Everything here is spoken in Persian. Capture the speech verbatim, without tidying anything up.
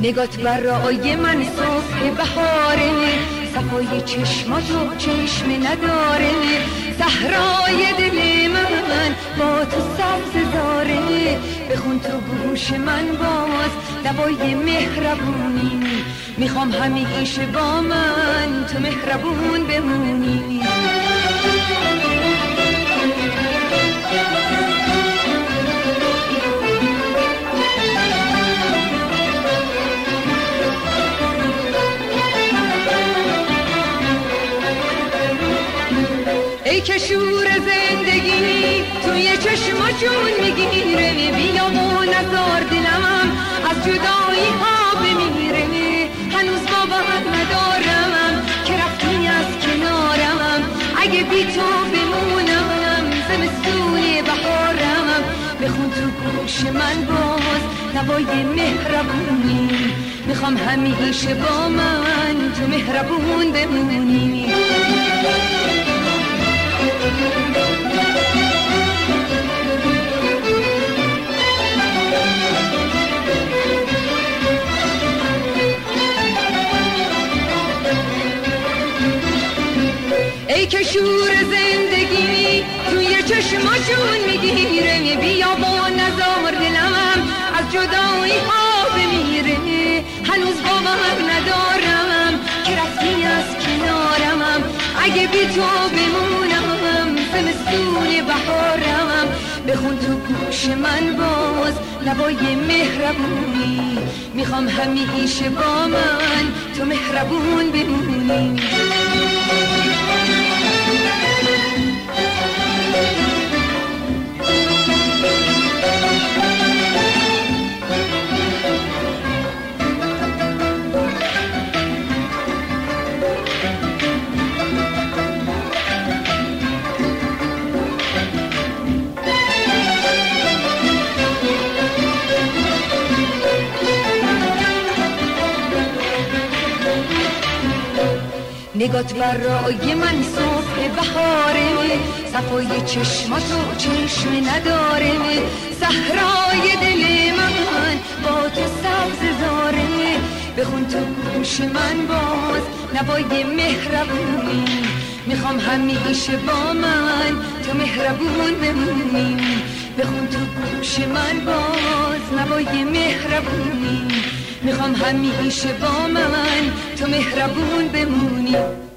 نگات برای من صبح بهاره، صفای چشماتو چشم نداره، صحرای دل من با تو سبز زاره. بخون تو گوش من باز دوای مهربونی، میخوام همیشه با من تو مهربون بمونی. ای که شور زندگی توی چشما جون میگیره، بیا و نزار دلم از جدایی ها بمیره. هنوز باور ندارم که رفتی از کنارم، اگه بی تو بمونم زمستون بهارم. بخون تو گوش من باز نوای مهربونی، میخوام همیشه با من تو مهربون بمونی. ای که شور زندگی توی چشما جون میگیره، بیا با نزار دلم از جدایی ها بمیره. هنوز باور ندارم که رفتی از کنارم، اگه بی تو بمونم زمستون بهارم. بخون تو گوش من باز نوای مهربونی، میخوام همیشه با من تو مهربون بمونی. نگات برای من صبح بهاره، صفای چشماتو چشم نداره، صحرای دل من با تو سبز زاره. بخون تو گوش من باز نوای مهربونی، میخوام همیشه با من تو مهربون بمونی. بخون تو گوش من باز نوای مهربونی، میخوام همیشه با من تو مهربون بمونی.